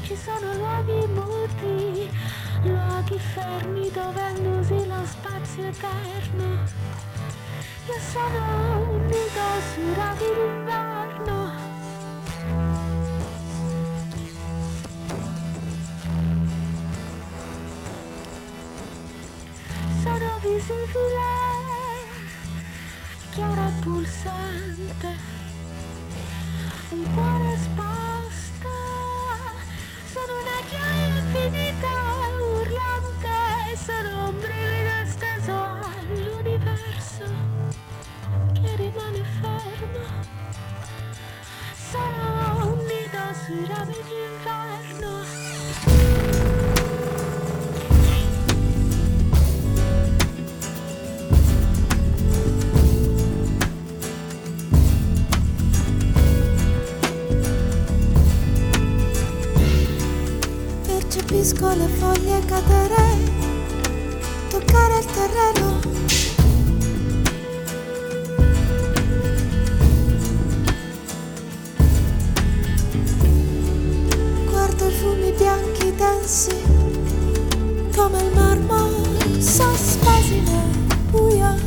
Ci sono luoghi muti, luoghi fermi dovendosi lo spazio eterno. Io sono un nido sui rami d'inverno. Sono visibile, chiara e pulsante, un cuore esposto, sono una chiave infinita, urlante, sono un brivido esteso all'universo che rimane fermo. Sono un nido sui rami d'inverno. Percepisco le foglie cadere, toccare il terreno. Guardo i fumi bianchi densi come il marmo sospesi nel buio.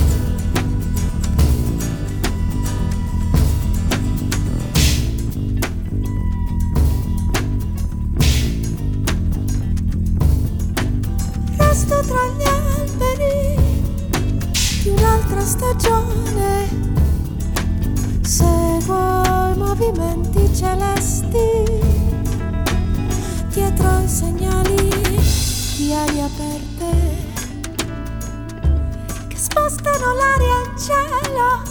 Resto tra gli alberi di un'altra stagione, seguo i movimenti celesti dietro i segnali di ali aperte che spostano l'aria e il cielo.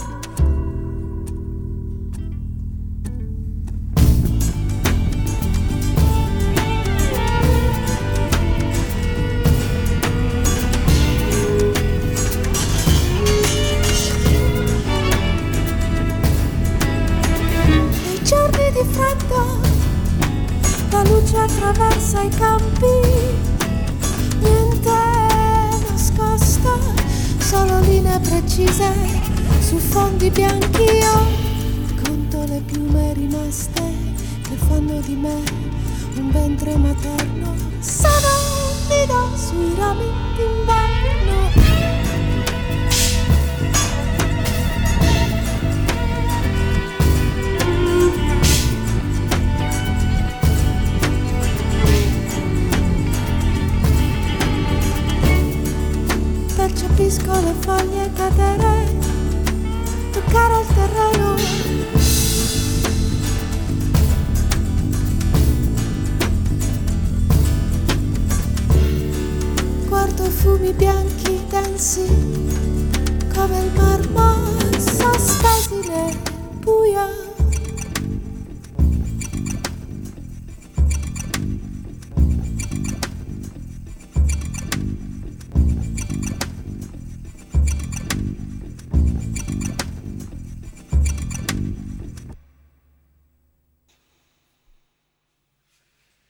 Giorni di freddo, la luce attraversa i campi, niente nascosto, solo linee precise su fondi bianchi. Io conto le piume rimaste che fanno di me un ventre materno. Sono un nido sui rami d'inverno. Percepisco le foglie cadere, toccare il terreno. Guardo i fumi bianchi densi come il marmo sospesi nel buio.